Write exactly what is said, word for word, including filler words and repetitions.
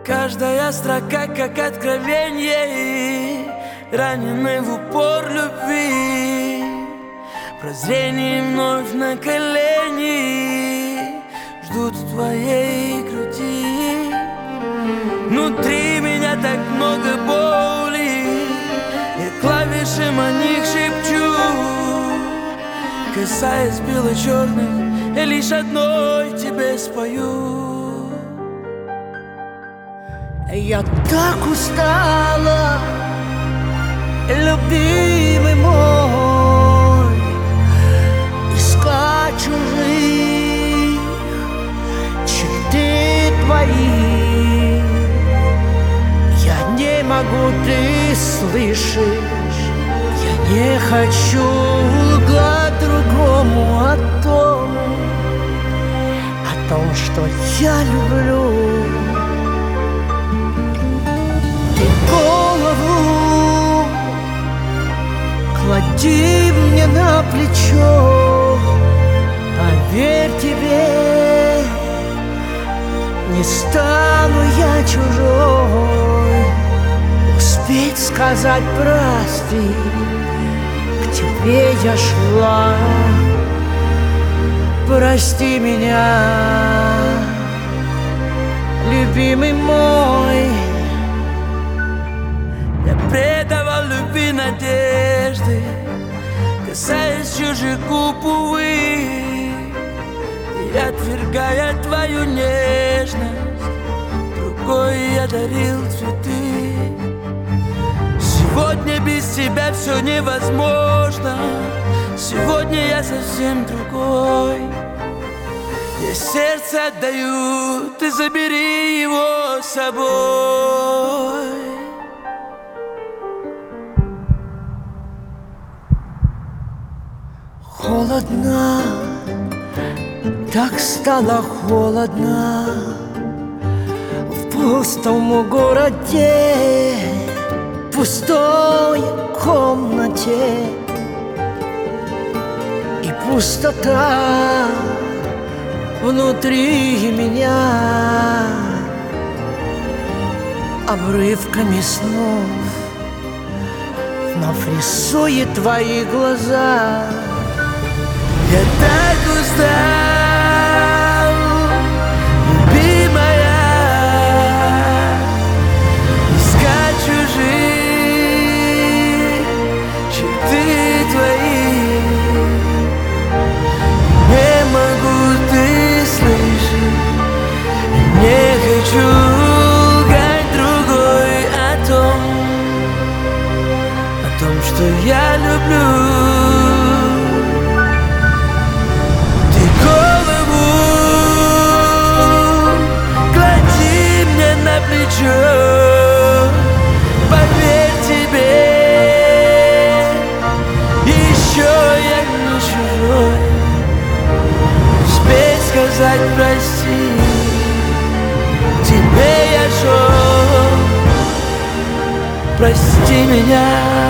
Каждая строка как откровение, раненый в упор любви. Прозрение вновь на колени ждут в твоей груди. Внутри меня так много боли, я клавиши о них шепчу. Касаясь бело-черных, я лишь одной тебе спою. Я так устала, любимый мой, искать чужих черты твои. Я не могу, ты слышишь, я не хочу лгать другому о том, о том, что я люблю. Голову клади мне на плечо, поверь тебе, не стану я чужой. Успеть сказать прости, к тебе я шла, прости меня, любимый мой. Предавал любви надежды, касаясь чужих губ, увы, и отвергая твою нежность, рукой я дарил цветы. Сегодня без тебя все невозможно, сегодня я совсем другой. Я сердце отдаю, ты забери его с собой. Холодно, так стало холодно в пустом городе, пустой комнате. И пустота внутри меня обрывками снов вновь рисует твои глаза. Я так устал, любимая, искать чужие черты твои. Не могу, ты слышишь, не хочу лгать другой о том, о том, что я люблю. Поверь тебе, еще я не чужой. Успеть сказать прости, тебе я шел, прости меня.